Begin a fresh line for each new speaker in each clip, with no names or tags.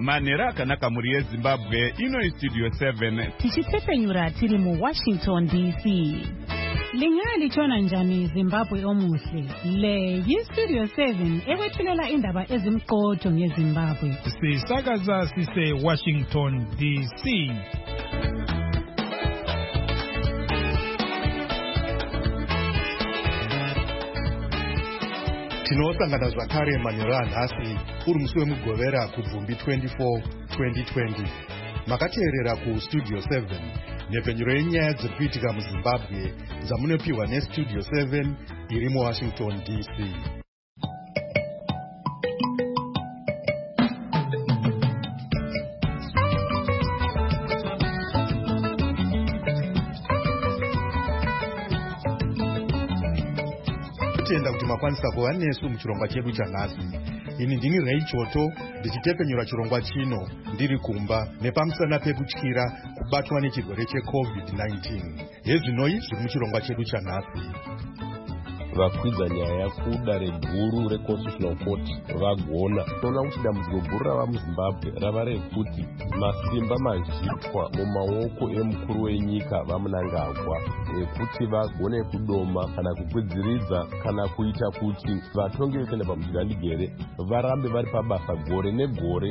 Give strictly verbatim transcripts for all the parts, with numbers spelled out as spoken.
manhero akanaka mhuri yezimbabwe. Ino Studio seven
tichitsepenyura tiri muWashington D C. Lingalitshona njani Zimbabwe omuhle? Le yiStudio seven ekwethulela indaba ezimqotho ngeZimbabwe.
Sisakaza sise Washington D C.
Tinosangana zvakare manhero anhasi uri musi wemugovera kubvumbi twenty-four twenty twenty. Makateerera kuStudio seven nhepfenyuro yenyaya dziri kuitika muZimbabwe dzamunopiwa neStudio seven iri muWashington D C. Tenda kuti makwanisa kuva nesu muchirongwa chedu chanhasi. Ini ndini Ray Choto ndichitepenyura chirongwa chino ndiri kumba nepamusana pekutyira kubatwa nechirwere checovid nineteen. Hezvinoi zviri muchirongwa chedu chanhasi.
Vakwidza nyaya kudare guru reconstitutional court vagona. Tona kuti dambudziko guru rava muZimbabwe rava rekuti masimba mazhitwa mumaoko emukuru wenyika vaMnangagwa ekuti vagone kudoma kana kukwidziridza kana kuita kuti vatongi vekuenda pamudzigandigere varambe vari pabasa gore negore.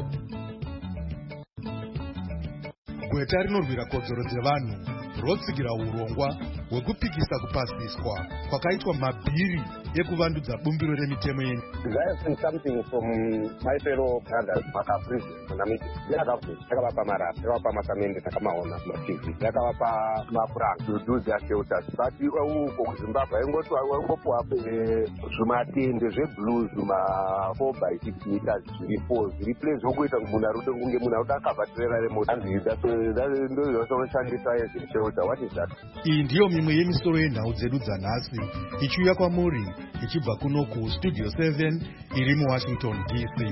Gweta rinorwira kodzero dzevanhu rotsigira urongwa hwekupikisa kupasiswa kwakaitwa mabhiri ekuvandudza bumbiro remitemo yenyu.
There's something from my fellow brothers vakaprison namiti yakabvunza yakavapa marapa yakavapa masamende takamaona maTV yakavapa mapuranga to do their shelters but uko kuZimbabwe ingoti wangopuwa zvimatende zveblues ma four by six meters zviri four zviri place zvokuita munhu arikuda kunge munhu arikuda akabhatirera remote anzida ndo zvinoshandisa as shelter. What is that?
Iyi ndiyo mimwe yemisoro yenhau dzedu dzanhasi ichiuya kwamuri ichibva kuno kuStudio seven iri muWashington D C.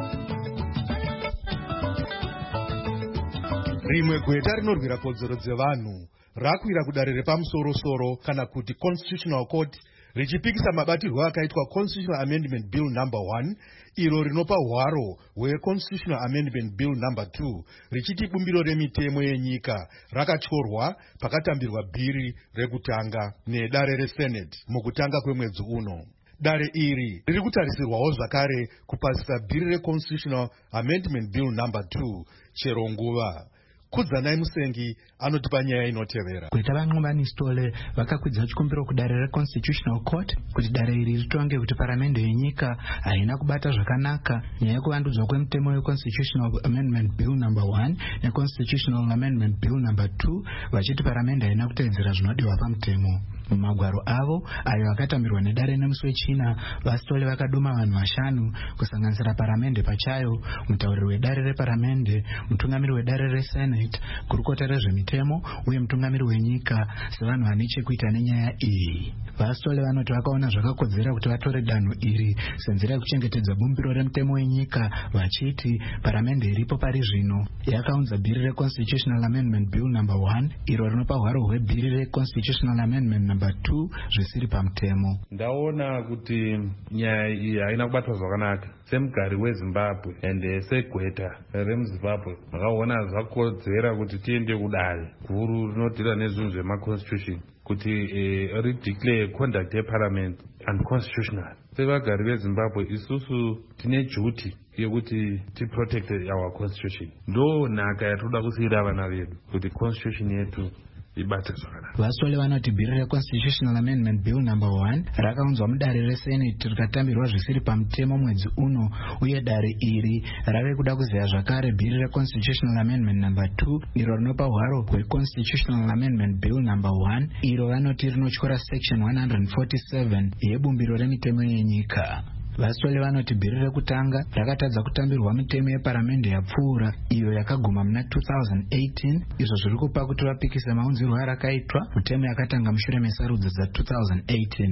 Rimwe gweta rinorwira kodzero dzevanhu rakwira kudare repamusoro-soro kana kuti Constitutional Court richipikisa mabatirwo akaitwa Constitutional Amendment Bill number one iro rinopa hwaro hweConstitutional Amendment Bill number two richiti bumbiro remitemo yenyika rakatyorwa pakatambirwa bhiri rekutanga nedare reSenate mukutanga kwemwedzi uno. Dare iri riri kutarisirwawo zvakare kupasisa bhiri reConstitutional Amendment Bill number two chero nguva. Kudzanai Musengi anotipa nyaya inotevera.
Kuita van'umbanistole vakakwidza chikumbiro kudare reConstitutional Court kuti dare iri ritonge kuti paramende yenyika haina kubata zvakanaka nyaya yekuvandudzwa kwemutemo weConstitutional Amendment Bill number one neConstitutional Amendment Bill number two vachiti paramende haina kuteedzera zvinodiwa pamutemo. Mumagwaro avo ayo akatambirwa nedare nemusi wechina vasitole vakaduma vanhu vashanu kusanganisira paramende pachayo, mutauriri wedare reparamende, mutungamiri wedare reSenate, gurukota rezvemitemo uye mutungamiri wenyika sevanhu vane chekuita nenyaya iyi. Vasitole vanoti vakaona zvakakodzera kuti vatore danho iri senzira yekuchengetedza bumbiro remutemo wenyika vachiti paramende iripo pari zvino yakaunza bhiri reConstitutional Amendment Bill number one iro rinopa hwaro hwebhiri reConstitutional Amendment number two zvisiri pamutemo.
Ndaona kuti nyaya iyi haina kubatwa zvakanaka semugari weZimbabwe ende segweta remuZimbabwe vakaona zvakodzera kuti tiende kudare guru rinodhira nezvinhu zvemaconstitution kuti eh, rideclare conduct yeparliament unconstitutional. Sevagari veZimbabwe isusu tine duty yekuti tiprotect our constitution. Ndo nhaka yatoda kusiyira vana vedu kuti constitution yetu ibate zvakanaka.
Vasitole vanoti bhiri reConstitutional Amendment Bill number one rakaunzwa mudare reSenate rikatambirwa zvisiri pamutemo mwedzi uno uye dare iri rave kuda kuziya zvakare bhiri reConstitutional Amendment number two iro rinopa hwaro hweConstitutional Amendment Bill number one iro vanoti rinotyora section one forty-seven yebumbiro remitemo yenyika. Vasitole vanoti bhiri rekutanga rakatadza kutambirwa mitemo yeparamende yapfuura iyo yakaguma muna two thousand eighteen izvo zviri kupa kuti vapikise maunzirwo arakaitwa mitemo yakatanga mushure mesarudzo dza two thousand eighteen.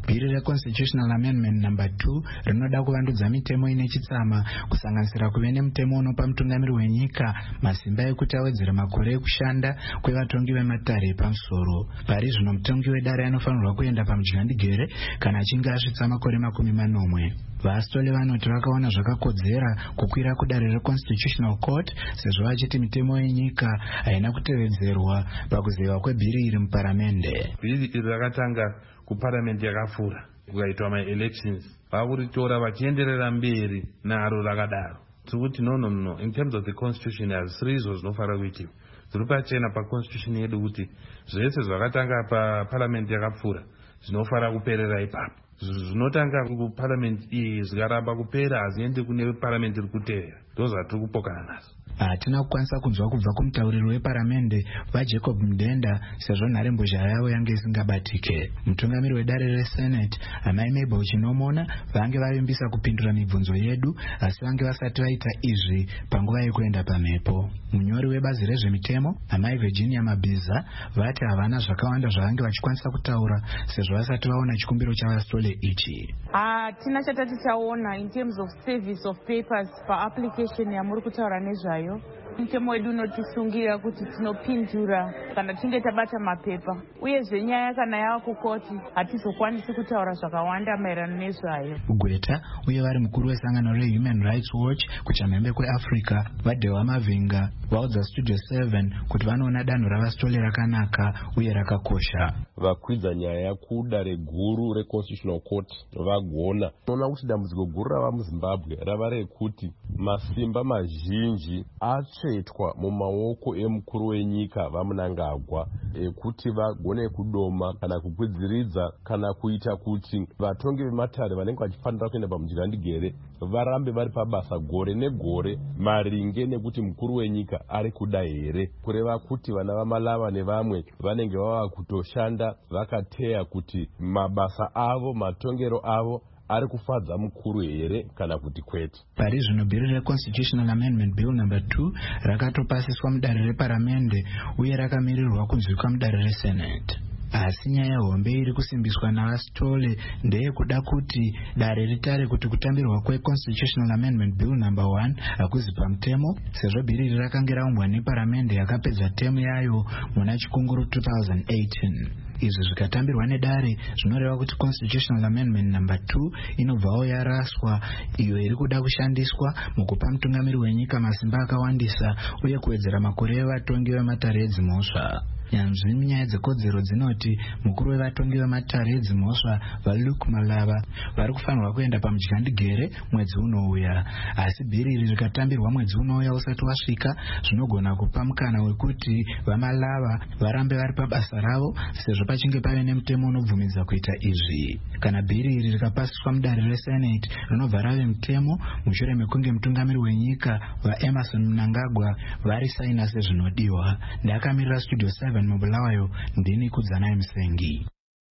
Bhiri reconstitutional amendment number two rinoda kuvandudza mitemo ine chitsama kusanganisira kuve nemutemo unopa mutungamiri wenyika masimba ekuti awedzere makore ekushanda kwevatongi vematare epamusoro. Pari zvino mutongi wedare anofanirwa kuenda pamudyandegere kana achinge asvitsa makore makumi manomwe. Vastole vanoti vakaona zvakakodzera kukwira kudare reconstitutional court sezvo vachiti mitemo yenyika haina kutevedzerwa pakuzewa kwebhiri iri muparamende.
Bhiri iri rakatanga kuparamende yakafura kukaitwa ma-elections vakuritora vachienderera mberi naro rakadaro. Tikuti no no no in terms of the constitution has three izvo zvinofara kuitika. Zviri pachena paconstitution yedu kuti zvese zvakatanga paparamendi yakapfura zvinofara kuperera ipapo. Zvinotanga kuparamendi iyi zvikaramba kupera haziendi kune paramendi iri kutevera. Ndozvatiri kupokana nazo.
Hatina kukwanisa kunzwa kubva kumutauriri weparamende vaJacob Mdenda sezvo nharembozha yavo yange isingabatike. Mutungamiri wedare resenate amai Mabel Chinomona vange vavimbisa kupindura mibvunzo yedu asi vange vasati vaita izvi panguva yekuenda pamhepo. Munyori webazi rezvemitemo amai Virginia Mabhiza vati havana zvakawanda zvavange vachikwanisa kutaura sezvo vasati vaona chikumbiro chavastole ichi.
Hatina chatati taona in terms of service of papers paapplication yamuri kutaura nezvayo. Mutemo wedu unotisungira kuti tinopindura kana tinge tabata mapepa, uyezve nyaya kana yava kukoti hatizokwanisi kutaura zvakawanda maererano nezvayo.
Gweta uye vari mukuru wesangano reHuman Rights Watch kuchamhembe kweAfrica vaDewa Mavinga vaudza Studio seven kuti vanoona danho ravastole rakanaka uye rakakosha.
Vakwidza nyaya kudare guru reconstitutional court vagona unoona kuti dambudziko guru rava muZimbabwe rava rekuti masimba mazhinji atsvetwa mumaoko emukuru wenyika vaMnangagwa ekuti vagone kudoma kana kukwidziridza kana kuita kuti vatongi vematare vanenge vachifanira kuenda pamudyandegere varambe vari pabasa gore negore maringe nekuti mukuru wenyika ari kuda here, kureva kuti vana vaMalava nevamwe vanenge vava kutoshanda vakateya kuti mabasa avo matongero avo ari kufadza mukuru here kana kuti kwete.
Pari zvino bhiri reconstitutional amendment bill number two rakatopasiswa mudare reparamende uye rakamirirwa kunzwikwa mudare resenate. Asi nyaya hombe iri kusimbiswa navastole ndeyekuda kuti dare ritare kuti kutambirwa kweconstitutional amendment bill number one hakuzi pamutemo sezvo bhiri iri rakange raumbwa neparamende yakapedza temu yayo muna chikunguru two thousand eighteen. Izvi zvikatambirwa nedare zvinoreva kuti constitutional amendment number two inobvawo yaraswa, iyo iri kuda kushandiswa mukupa mutungamiri wenyika masimba akawandisa uye kuwedzera makore evatongi vematare edzimhosva. Nyanzvi munyaya dzekodzero dzinoti mukuru wevatongi vematare edzimhosva vaLuke Malava vari kufanirwa kuenda pamudyandegere mwedzi unouya, asi bhiri iri rikatambirwa mwedzi unouya usati wasvika zvinogona kupa mukana wekuti vaMalava varambe vari pabasa ravo sezvo pachinge pave nemutemo unobvumidza kuita izvi. Kana bhiri iri rikapasiswa mudare resenate rinobva rave mutemo mushure mekunge mutungamiri wenyika vaEmerson Mnangagwa vari saina sezvinodiwa. Ndakamirira Studio seven mubulawayo ndini kudzanai Musengi.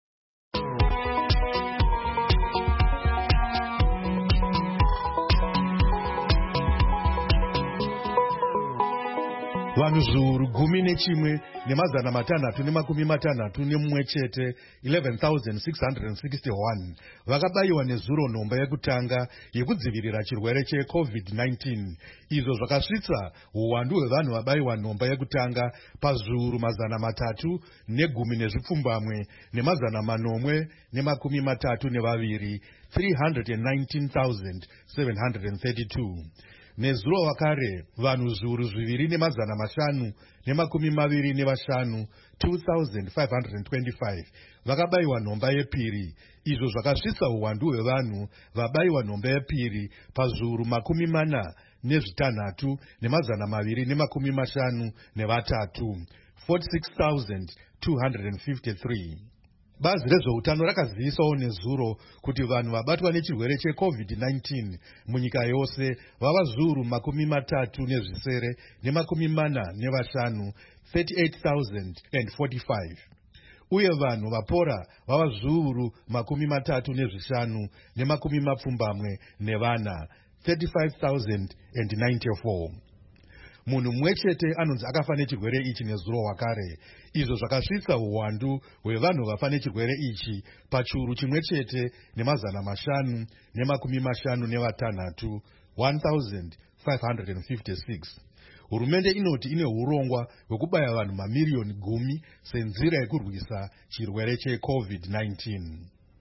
Vanhu zviuru gumi nechimwe nemazana matanhatu nemakumi matanhatu nemumwe chete eleven thousand six hundred sixty-one vakabayiwa nezuro nhomba yekutanga yekudzivirira chirwere checovid nineteen. Izvo zvakasvitsa uwandu hwevanhu vabayiwa nhomba yekutanga pazviuru mazana matatu negumi nezvipfumbamwe nemazana manomwe nemakumi matatu nevaviri three hundred nineteen thousand seven hundred thirty-two. Nezuro vakare vanhu zviuru zviviri nemazana mashanu nemakumi maviri nevashanu two thousand five hundred twenty-five vakabayiwa nhomba yepiri. Izvo zvakasvitsa uwandu hwevanhu vabayiwa nhomba yepiri pazviuru makumi mana nezvitanhatu nemazana maviri nemakumi mashanu nevatatu forty-six thousand two hundred fifty-three. Bazi rezveutano rakazivisawo nezuro kuti vanhu vabatwa nechirwere checovid nineteen munyika yose vava zviuru makumi matatu nezvisere nemakumi mana nevashanu thirty-eight thousand forty-five. Uye vanhu vapora vava zviuru makumi matatu nezvishanu nemakumi mapfumbamwe nevana thirty-five thousand ninety-four. munhu mumwe chete anonzi akafa nechirwere ichi nezuro wakare, izvo zvakasvitsa uwandu hwevanhu vafa nechirwere ichi pachiuru chimwe chete nemazana mashanu nemakumi mashanu nevatanhatu one thousand five hundred fifty-six. Hurumende inoti ine urongwa hwekubaya vanhu mamiriyoni gumi senzira yekurwisa chirwere checovid nineteen.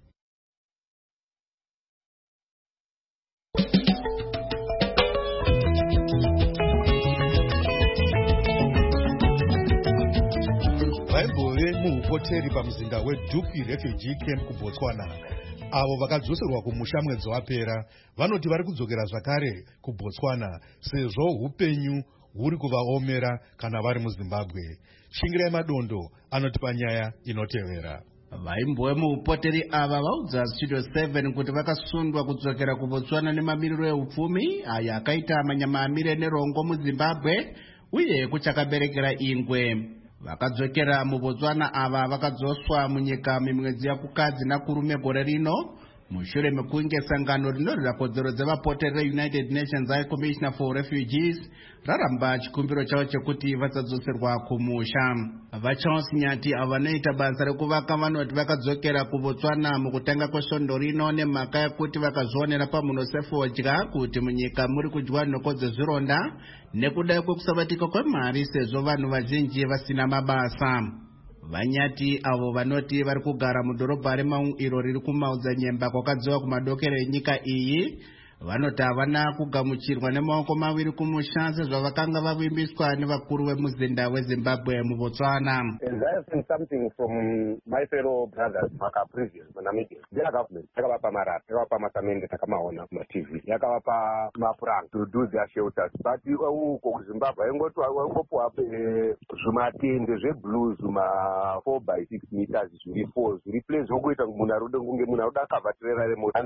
Vaimbove muhoteri pamuzinda weDupi Refugee Camp kuBotswana, avo vakadzoserwa kumusha mwedzi wapera vanoti vari kudzokera zvakare kuBotswana sezvo upenyu huri kuvaomera kana vari muZimbabwe. Shingirai Madondo anotipa nyaya inotevera.
Vaimbove muhoteri ava vaudza Studio seven kuti vakasundwa kudzokera kuBotswana nemamiriro eupfumi aya akaita manyamamire nerongo muZimbabwe uye kuchakaberekera ingwe. Vakadzokera muBotswana ava vakadzoswa munyika mimwedzi yakukadzi nakurume gore rino mushure mekunge sangano rinorwira kodzero dzevapoteri reUnited Nations High Commissioner for Refugees raramba chikumbiro chavo chekuti vasadzosserwa kumusha. VaCharles Nyati ava vanoita basa rekuvaka vanoti vakadzokera kuBotswana mukutanga kwesvondo rino nemhaka yekuti vakazvionera pamunosefu wodya kuti munyika muri kudyiwa nhoko dzezvironda nekuda kwekusabatika kwemari sezvo vanhu vazhinji vasina mabasa. Vanyati avo vanoti vari kugara mudhorobha reMau iro riri kumaodzanyemba kwakadziwa kumadokero enyika iyi vanoti havana kugamuchirwa nemaoko maviri kumusha sezvavakanga vavimbiswa nevakuru vemuzinda weZimbabwe muBotswana.
And I have seen something from my fellow brothers makaprevious Namibia. Their government yakavapa marata, yakavapa masamende takamaona kuma-T V, yakavapa mapuranga to do their shelters. But uko kuZimbabwe ingoti wangopuwa zvimatende zveblue zvima four by six meters zviri four zviri place zvokuita munhu arode kunge munhu aruda akavhatirera remota.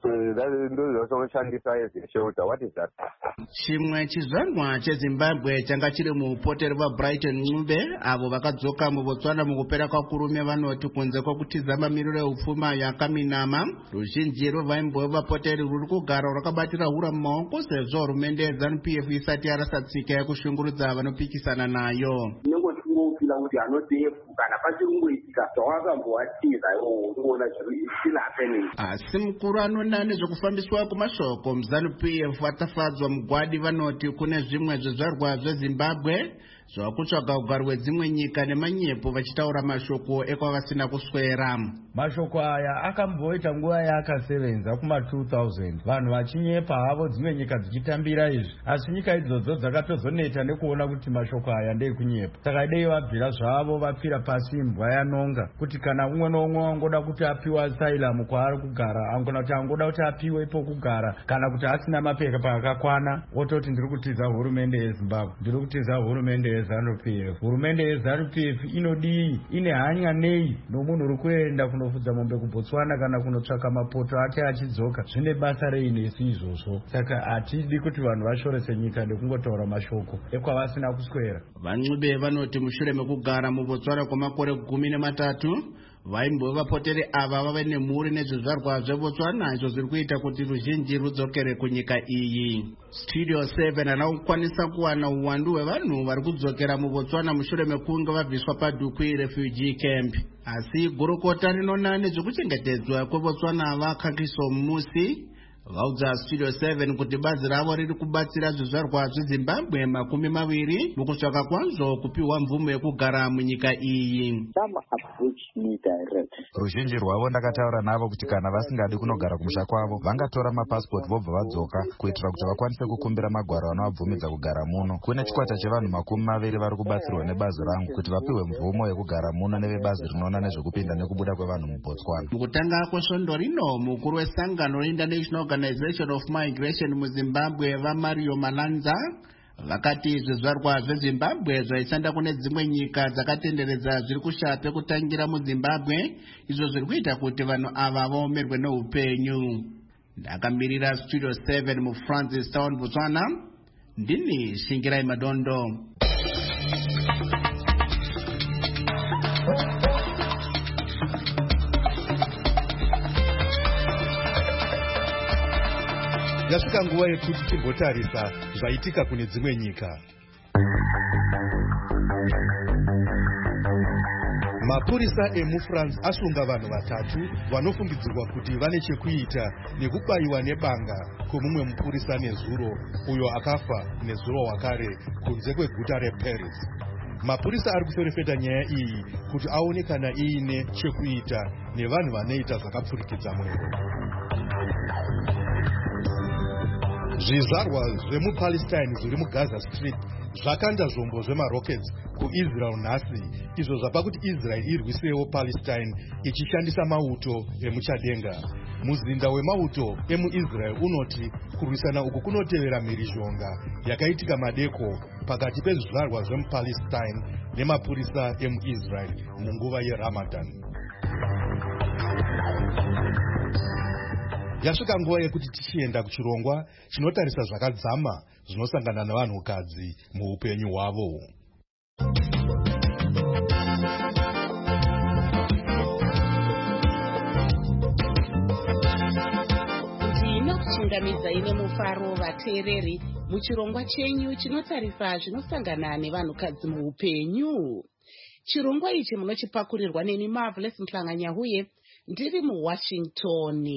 What is that?
Chimwe chizvarwa cheZimbabwe changa chiri muhoteri vaBrighton Ncube avo vakadzoka muBotswana mukupera kwakurume vanoti kunze kwokutiza mamiriro eupfuma yakaminama ruzhinji rwevaimbove vapoteri ruri kugara rwakabatira hura mumaoko sezvo hurumende yeZANU-P F isati yarasa tsika yekushungurudza vanopikisana nayo.
Kila kuti anodefu kana pachirungoitika zvawakambowatiza iwo unoona zviri still happening.
Asi mukuru anoona nezvekufambiswa kwemashoko muZANU-P F atafadzwa mugwadi vanoti kune zvimwe zvezvarwa zveZimbabwe zvakutsvaga ugaro hwedzimwe nyika nemanyepo vachitaura mashoko ekwavasina kuswera.
Mashoko aya akamboita nguva yaakasevenza kuma two thousand vanhu vachinyepa havo dzimwe nyika dzichitambira izvi, asi nyika idzodzo dzakatozoneta nekuona kuti mashoko aya ndeekunyepa. Saka dei vabvira zvavo vapfira pasi imbwa yanonga kuti kana umwe noumwe angoda kuti apiwe asylum kwaari kugara angona kuti angoda kuti apiwe ipo kugara kana kuti asina mapepa akakwana ototi ndiri kutiza hurumende yeZimbabwe, ndiri kutiza hurumende yeZANU-P F. Hurumende yeZANU-P F inodii, ine hanya nei nomunhu uri kuenda kunofudza mombe kuBotswana kana kunotsvaka mapoto ake achidzoka? Zvine basa rei nesu izvozvo? Saka hatidi kuti vanhu vashorese nyika nekungotaura mashoko ekwavasina kuswera.
VaNcube vanoti mushure mekugara muBotswana kwamakore gumi nematatu vaimbove vapoteri ava vave nemhuri nezvizvarwa zveBotswana izvo zviri kuita kuti ruzhinji rudzokere kunyika iyi. Studio seven anakukwanisa kuwana uwandu hwevanhu vari kudzokera muBotswana mushure mekunge vabviswa paDupi Refugee Camp. Asi gurukota rinona nezvekuchengetedzwa kweBotswana vaKagiso Musi vaudza Studio seven kuti bazi ravo riri kubatsira zvizvarwa zveZimbabwe makumi maviri mukutsvaka kwazvo kupiwa mvumo yekugara munyika iyi.
Ruzhinji rwavo ndakataura navo kuti kana vasingadi kunogara kumusha kwavo vangatora mapasipoti vobva vadzoka kuitira kuti vakwanise kukumbira magwaro anovabvumidza kugara muno. Kune chikwata chevanhu makumi maviri vari kubatsirwa nebazi rangu kuti vapiwe mvumo yekugara muno nevebazi rinoona nezvekupinda nekubuda kwevanhu muBotswana.
Mukutanga kwesvondo rino mukuru wesangano reInternational Organization of Migration muZimbabwe vaMario Malanza vakati zvizvarwa zveZimbabwe zvaishanda kune dzimwe nyika dzakatenderedza zviri kushape kutangira muZimbabwe izvo zviri kuita kuti vanhu ava vaomerwe neupenyu. Ndakamirira Studio seven muFrancis Town Botswana, ndini Shingirai Madondo.
Yasvika nguva yekuti timbotarisa zvaitika kune dzimwe nyika. Mapurisa emuFrance asunga vanhu vatatu vanofungidzirwa kuti vane chekuita nekubayiwa nebanga kwemumwe mupurisa nezuro uyo akafa nezuro wakare kunze kweguta reParis. Mapurisa ari kuferefeta nyaya iyi kuti aone kana iine chekuita nevanhu vanoita zvakapfurikidza mwero. Zvizvarwa zvemupalestine zviri muGaza Strip zvakanda zvombo zvemarockets kuIsrael nhasi, izvo zvapa kuti Israel irwisewo Palestine ichishandisa mauto emuchadenga. Muzinda wemauto emuIsrael unoti kurwisana uku kunotevera mhirizhonga yakaitika madeko pakati pezvizvarwa zvemupalestine nemapurisa emuIsrael munguva yeRamadan. Yasvika nguva yekuti tichienda kuchirongwa chinotarisa zvakadzama zvinosangana navanhukadzi muupenyu hwavo.
Ndinokuchingamidza ine mufaro vateereri muchirongwa chenyu chinotarisa zvinosangana nevanhukadzi muupenyu. Chirongwa ichi munochipakurirwa neni Marvelous Mhlanganyahuye ndiri muWashington.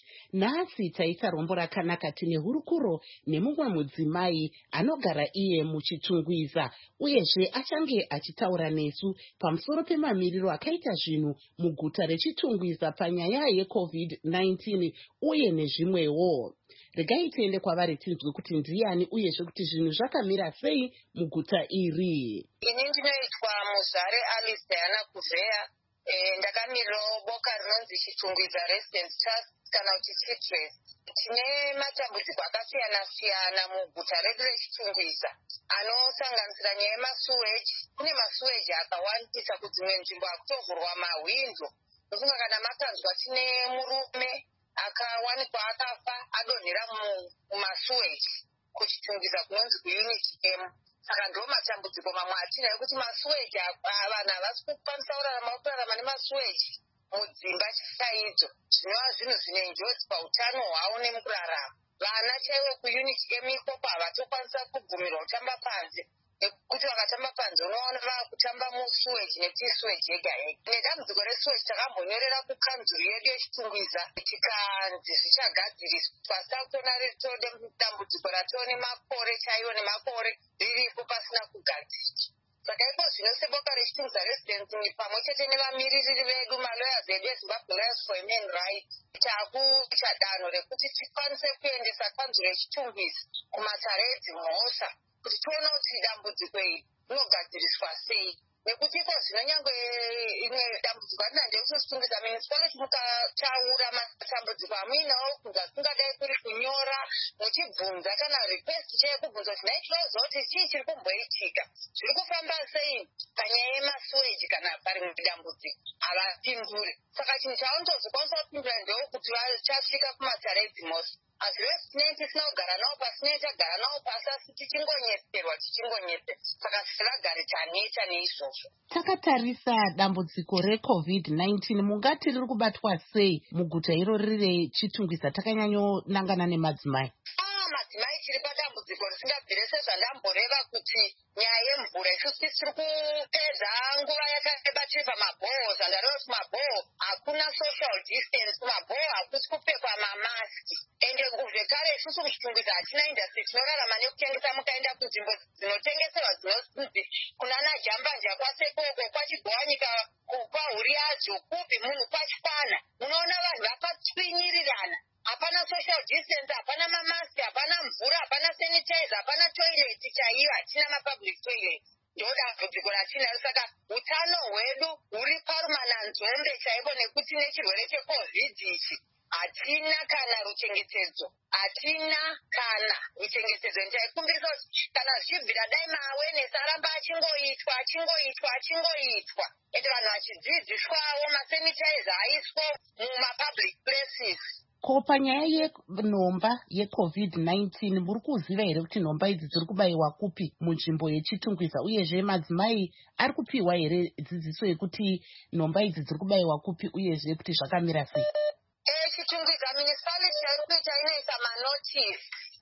Nhasi taita rombo rakanaka tine hurukuro nemumwe mudzimai anogara iye muchitungwiza uyezve achange achitaura nesu pamusoro pemamiriro akaita zvinhu muguta rechitungwiza panyaya yeCovid nineteen uye nezvimwewo. Regai tiende kwavari tinzwe kuti ndiani uyezve kuti zvinhu zvakamira sei muguta iri.
Ini ndinoitwa Muzare Alice Diana Kuzea. E, ndakamirirawo boka rinonzi Chitungwiza Residence Trust kana kuti Chitrust. Tine matambudziko akasiyana siyana muguta redu rechitungwiza anosanganisira nyaya yemasuweji. Kune masuweji akawandisa kudzimwe nzvimbo akutovhurwa mahwindo. Ufunga kana makanzwa tine murume akawanikwa akafa adonhera mumasuweji kuchitungwiza kunonzi kuUnity M. Saka ndo matambudziko mamwe atinayo kuti masuweji vanhu havasi kukwanisa kurarama kurarama nemasuweji mudzimba chaidzo. Zvinova zvinhu zvine njodzi pautano hwavo nemukurarama. Vana chaivo kuUnity M ikoko havatokwanisa kubvumirwa kutamba panze nekuti vakatamba panze unoona vakutamba musuweji nekuti suweji yega yega. Nedambudziko resuweji takambonyorera kukanzuru yedu yechitungwiza tikanzi zvichagadziriswa. Sakutona rito dambudziko ratoo nemakore chaiwo nemakore riripo pasina kugadzirwa. Saka ipo zvino seboka rechitungwiza residence pamwe chete nevamiriri vedu malawyers edu eZimbabwe Lawyers for Human Rights takuita danho rekuti tikwanise kuendesa kanzuro yechitungwiza kumatare edzimhosva kuti tione kuti dambudziko iri rinogadziriswa sei. Nekuti iko zvino nyangwe imwe dambudziko atina ndeyekutositungwiza municipality mukataura matambudziko amuinawo kubvunza kungadai kuri kunyora muchibvunza kana request cheyekubvunza kuti naitiroziva kuti chii chiri kumboitika, zviri kufamba sei panyaya yemasuweji kana parimwe dambudziko havapindure. Saka chinhu chavanotozokwanisa kupindura ndeyekuti vachasvika kumatare edzimhosva. Asi resi tinei tisina kugara navo pasi, tinei tagara navo pasi asi tichingonyeserwa tichingonyese. Saka tivagari chaneta neizvozvo.
Takatarisa dambudziko reCovid nineteen mungati riri kubatwa sei muguta iro riri rechitungwiza takanyanyonangana nemadzimai?
Ah, madzimai chiri padambudziko risingabvire sezvandamboreva kuti nyaya yemvura isusu tiri kupedza nguva yakareba tiri pamabhoho. Zvandareva kuti mabhoho hakuna social distance, kumabhoho hakusi kupfekwa mamaski. Ende zvekare isusu kuchitungwiza hatina industry, tinorarama nekutengesa. Mukaenda kunzvimbo dzinotengeserwa dzinonzi kunana Jambanja kwasekoko kwachigowanyika kwahuriyadzo kupi munhu kwachikwana, munoona vanhu vakatsvinyirirana. Hapana social distance, hapana mamaski, hapana mvura, hapana sanitizer, hapana toilet chaiyo, hatina mapublic toilet. Ndo dambudziko ratinayo. Saka utano hwedu huri parumananzombe chaivo nekuti nechirwere cheCovid ichi hatina kana ruchengetedzo, hatina kana ruchengetedzo. Ndaikumbirisa kuti kana zvichibvira dai maawenesi aramba achingoitwa achingoitwa achingoitwa ende vanhu vachidzidziswawo, masanitizer aiswa mumapublic places.
Ko panyaya yenhomba yeCovid nineteen muri kuziva here kuti nhomba idzi dziri kubayiwa kupi munzvimbo yechitungwiza, uyezve madzimai ari kupiwa here dzidziso yekuti nhomba idzi dziri kubayiwa kupi uyezve kuti zvakamira sei?
Chitungwiza municipality yari kuita inoisa manotisi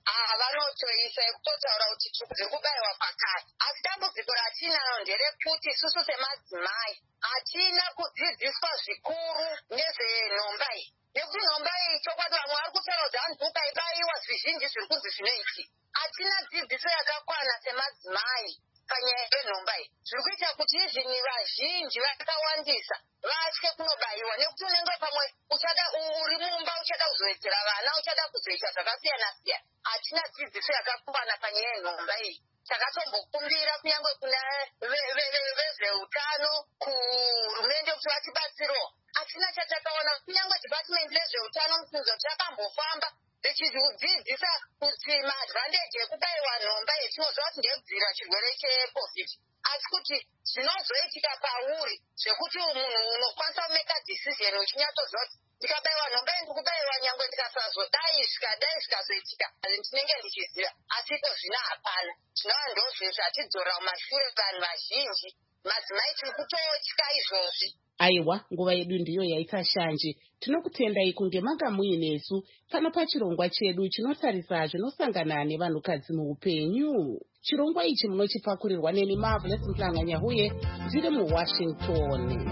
vanotoisa ekutotaura kuti tiri kubayiwa pakati. Asi dambudziko ratinayo nderekuti isusu semadzimai hatina kudzidziswa zvikuru nezvenhomba iyi. Nekuti nhomba iyi chokwadi vamwe vari kutaura kuti hanzi ukaibayiwa zvizhinji zviri kunzi zvinoiti. Hatina dzidziso yakakwana semadzimai panyaya yenhomba iyi. Zviri kuita kuti izvini vazhinji vakawandisa vatye kunobayiwa nekuti unenge pamwe uchada uri mumba uchada kuzowedzera vana uchada kuzoita zvakasiyana siyana. Hatina dzidziso yakakwana panyaya yenhomba iyi. Takatombokumbira kunyange kuna vezveutano kuhurumende kuti vatibatsirewo. Hatina chatakaona kunyange dhipatimendi rezveutano musinzo takambofamba richidzidzisa kuti maadvantage ekubayiwa nhomba yetinoziva kuti ndekudzivirira chirwere checovid. Asi kuti zvinozoitika pauri zvekuti munhu unokwanisa kumeka decision uchinyatsoziva kuti ndikabayiwa nhomba iyi ndikubayiwa nyangwe ndikasazodai zvikadai zvikazoitika ndinenge ndichiziva. Asi iko zvino hapana. Zvinova ndozvo zvatidzora mumashure vanhu vazhinji. Madzimai tiri kutotya izvozvi.
Aiwa, nguva yedu ndiyo yaita shanje. Tinokutendai kunge manga muinesu pano pachirongwa chedu chinotarisa zvinosangana nevanhukadzi muupenyu. Chirongwa ichi munochipakurirwa neni Marvelous Mhlanga-Nyahuye ndiri muWashington.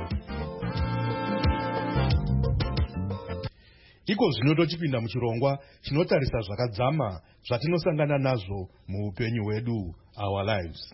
Iko zvino tochipinda muchirongwa chinotarisa zvakadzama zvatinosangana nazvo muupenyu hwedu, our lives.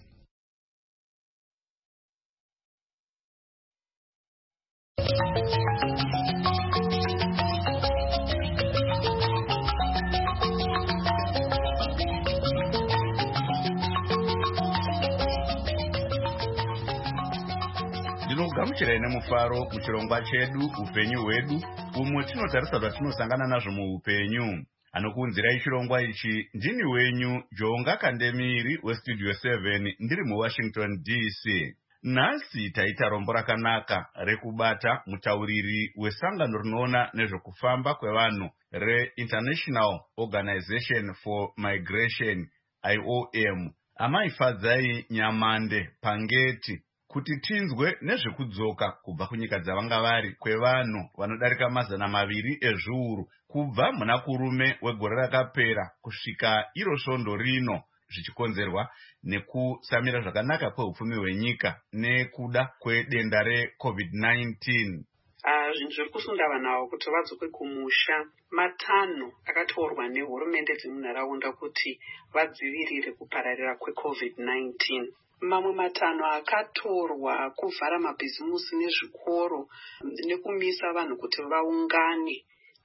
Ndinogamuchirai nemufaro muchirongwa chedu upenyu hwedu, umwe tinotarisa zvatinosangana nazvo muupenyu. Anokuunzirai chirongwa ichi ndini wenyu Jonga Kandemiri westudio seven ndiri muWashington D C. Nhasi taita rombo rakanaka rekubata mutauriri wesangano rinoona nezvekufamba kwevanhu reInternational Organization for Migration, I O M, amaifadzai Nyamande Pangeti, kuti tinzwe nezvekudzoka kubva kunyika dzavanga vari kwevanhu vanodarika mazana maviri ezviuru kubva muna kurume wegore rakapera kusvika iro svondo rino, zvichikonzerwa nekusamira zvakanaka kweupfumi hwenyika nekuda kwedenda recovid nineteen.
Uh, zvinhu zviri kusunda vanhu avo kuti vadzoke kumusha matanho akatorwa nehurumende dzemunharaunda kuti vadzivirire kupararira kwecovid nineteen. Mamwe matanho akatorwa kuvhara mabhizimusi nezvikoro nekumisa vanhu kuti vaungane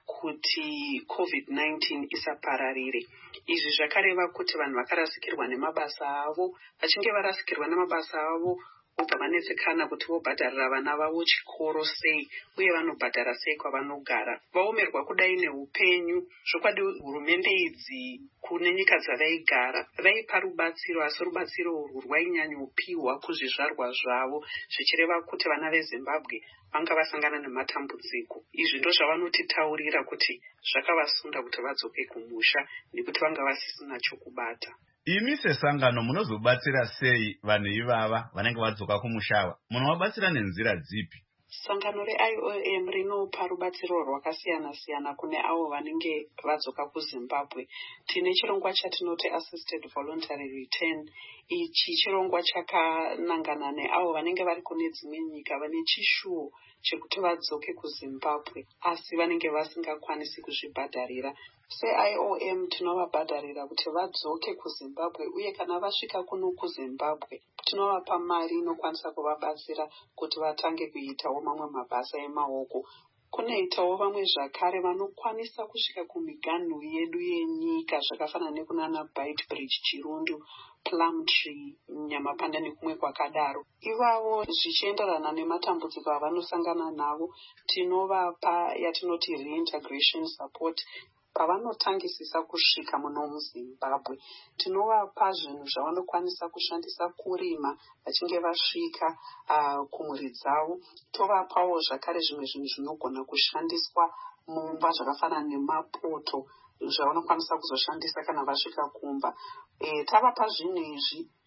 kuti covid nineteen isapararire. Izvi zvakareva kuti vanhu vakarasikirwa nemabasa avo, vachinge varasikirwa nemabasa avo vobva vanetsekana kuti vobhadharira vana vavo chikoro sei uye vanobhadhara sei kwavanogara. Vaomerwa kudai neupenyu. Zvokwadi hurumende idzi kune nyika dzavaigara vaipa rubatsiro, asi rubatsiro urwu rwainyanyopihwa kuzvizvarwa zvavo, zvichireva kuti vana veZimbabwe vanga vasangana nematambudziko. Izvi ndo zvavanotitaurira kuti zvakavasunda kuti vadzoke kumusha nekuti vanga vasisina chokubata.
Imi sesangano munozobatsira sei vanhu ivava vanenge vadzoka kumushava? Munovabatsira nenzira dzipi?
Sangano re-I O M rinopa rubatsiro rwakasiyana-siyana kune avo vanenge vadzoka kuZimbabwe. Tine chirongwa chatinoti Assisted Voluntary Return. Ichi chirongwa chakanangana neavo vanenge vari kune dzimwe nyika vane chishuwo chekuti vadzoke kuZimbabwe asi vanenge vasingakwanisi kuzvibhadharira. Se-I O M tinovabhadharira kuti vadzoke kuZimbabwe, uye kana vasvika kuno kuZimbabwe tinovapa mari inokwanisa kuvabatsira kuti vatange kuitawo mamwe mabasa emaoko. Kunoitawo vamwe zvakare vanokwanisa kusvika kumiganhu yedu yenyika zvakafanana nekunana Beitbridge, Chirundu, Plumtree, Nyamapanda nekumwe kwakadaro. Ivavo zvichienderana nematambudziko avanosangana navo tinovapa yatinoti reintegration support. Pavanotangisisa kusvika muno muZimbabwe tinovapa zvinhu zvavanokwanisa kushandisa kurima vachinge vasvika uh, kumhuri dzavo. Tovapawo zvakare zvimwe zvinhu zvinogona kushandiswa mumba zvakafanana nemapoto zvavanokwanisa kuzoshandisa kana vasvika kumba. E, tavapa zvinhu izvi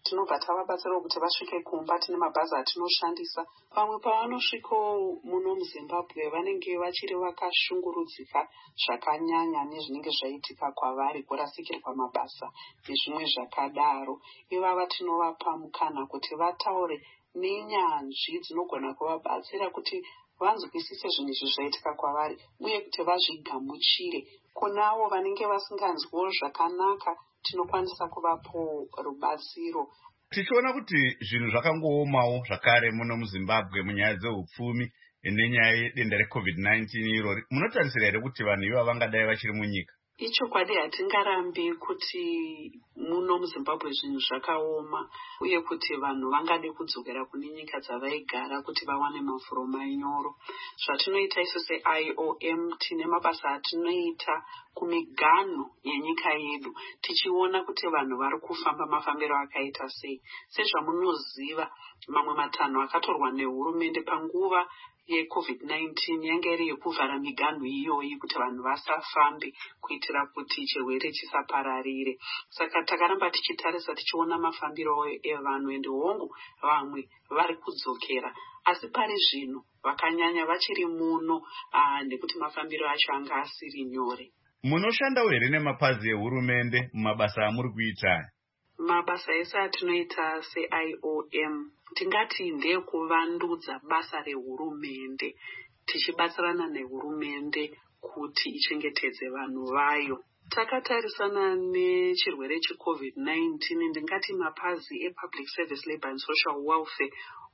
tinobva tavabatsirawo kuti vasvike kumba. Tine mabhazi atinoshandisa. Pamwe pavanosvikawo muno muZimbabwe vanenge vachiri vakashungurudzika zvakanyanya nezvinenge zvaitika kwavari, kurasikirwa mabasa nezvimwe zvakadaro. Ivava tinovapa mukana kuti vataure nenyanzvi dzinogona kuvabatsira kuti vanzwisise zvinhu izvi zvaitika kwavari uye kuti vazvigamuchire. Kunavo vanenge vasinganzwiwo zvakanaka tinokwanisa kuvapo rubatsiro.
Tichiona kuti zvinhu zvakangoomawo zvakare muno muZimbabwe munyaya dzeupfumi nenyaya yedenda recovid nineteen irori, munotarisira here kuti vanhu iva vangadai vachiri munyika?
Ichokwadi, hatingarambi kuti muno muZimbabwe zvinhu zvakaoma uye kuti vanhu vangade kudzokera kune nyika dzavaigara kuti vawane mafuro manyoro. Zvatinoita isu se-I O M tine mabasa atinoita kumiganho yenyika yedu tichiona kuti vanhu vari kufamba mafambiro akaita sei. Sezvamunoziva, mamwe matanho akatorwa nehurumende panguva yecovid nineteen yange iri yekuvhara miganho iyoyi kuti vanhu vasafambe kuitira kuti chirwere chisapararire. Saka takaramba tichitarisa tichiona mafambiro evanhu ende hongu vamwe vari kudzokera, asi pari zvino vakanyanya vachiri muno nekuti mafambiro acho anga asiri nyore.
Munoshandawo here nemapazi ehurumende mumabasa amuri kuita?
Mabasa ese atinoita se-I O M tingati ndekuvandudza basa rehurumende, tichibatsirana nehurumende kuti ichengetedze vanhu vayo. Takatarisana nechirwere checovid nineteen, ndingati mapazi ePublic Service, Labour and Social Welfare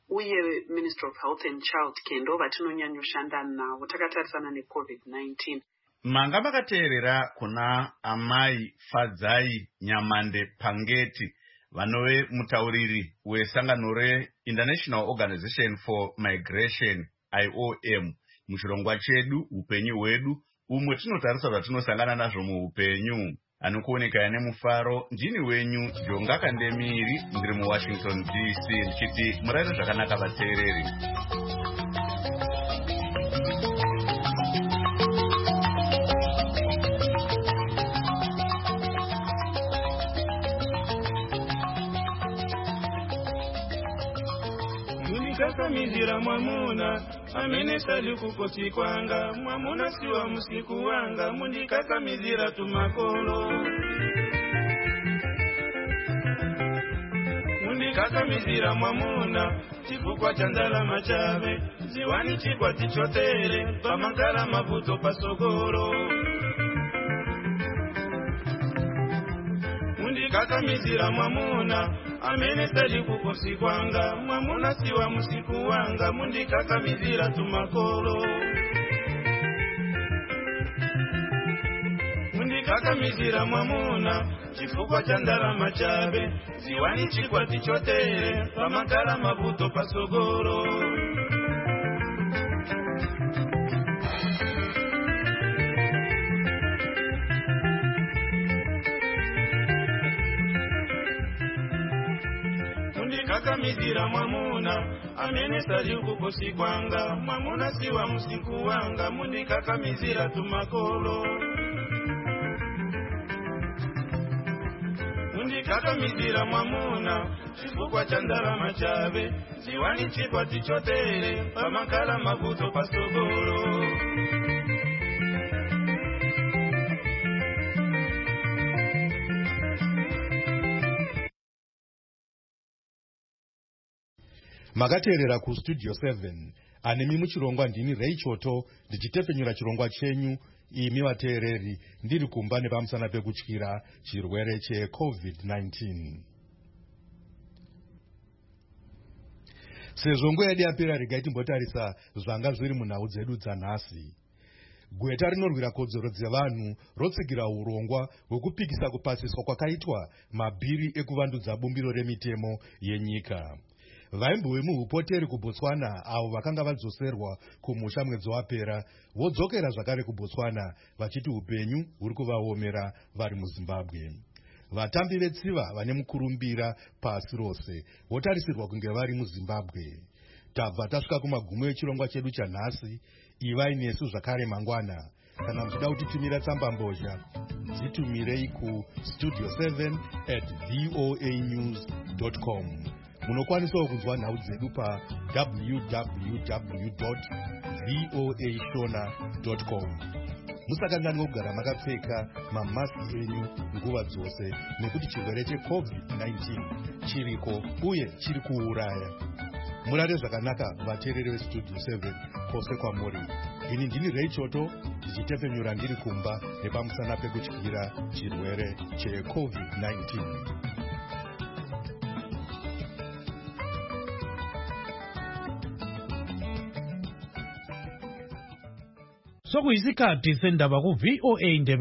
uye Ministry of Health and Child Care ndo vatinonyanyoshanda navo takatarisana necovid nineteen.
Manga makateerera kuna amai Fadzai Nyamande Pangeti, vanove mutauriri wesangano reInternational Organization for Migration I O M muchirongwa chedu upenyu hwedu, umwe tinotarisa zvatinosangana nazvo muupenyu. Anokuoneka nemufaro, ndini wenyu Jonga Kandemiri, ndiri muWashington D C, ndichiti murayiro zvakanaka vateereri.
Mizira mwamuna amene sali kukosi kwanga, mwamuna siwa musiku wanga, mundikaka mizira tumakolo. Mundikaka mizira mwamuna chifukwa chandala machave, ziwani chikwa tichotere pamakala mavuto pasogoro. Mundikaka mizira mwamuna amene sali kukosi kwanga, mwamuna siwa musiku wanga, mundikaka mizira tumakolo. Mundikaka mizira mwamuna chifukwa chandala machabe, ziwani chikwa tichotere pamakala mavuto pasogoro. Mundikaka mizira mwamuna amene sali kukosi kwanga, mwamuna siwa musiku wanga, mundikaka mizira tumakolo. Mundikaka mizira mwamuna chifukwa chandala machabe, ziwani chikwa tichotere pamakala mavuto pasogoro.
Makateerera ku Studio seven, anemi muchirongwa ndini Ray Choto, ndichitefenyura chirongwa chenyu imi vateereri, ndiri kumba nepamusana pekutyira chirwere checovid nineteen. Sezvo nguva yedu yapera, regai timbotarisa zvanga zviri munhau dzedu dzanhasi. Gweta rinorwira kodzero dzevanhu rotsigira urongwa hwekupikisa kupasiswa kwakaitwa mabhiri ekuvandudza bumbiro remitemo yenyika. Vaimbo vemuhupoteri kuBotswana avo vakanga vadzoserwa kumusha mwedzi wapera vodzokera zvakare kuBotswana vachiti upenyu huri kuvaomera vari muZimbabwe. Vatambi vetsiva vane mukurumbira pasi rose votarisirwa kunge vari muZimbabwe. Tabva tasvika kumagumo echirongwa chedu chanhasi. Ivai nesu zvakare mangwana. Kana muchida kutitumira tsamba mbozha, dzitumirei ku studio seven at voa news dot com. Munokwanisawo kunzwa nhau dzedu pa w w w dot voa shona dot com. Musakanganwe kugara makapfeka mamaski enyu nguva dzose nekuti chirwere checovid nineteen chiriko uye chiri kuuraya. Murare zvakanaka vateereri vestudio seven kwose kwamuri. Ini ndini Ray Choto ndichitepfenyura ndiri kumba nepamusana pekutyira chirwere checovid nineteen.
Sokuyisikhathi sendaba ku V O A Ndebe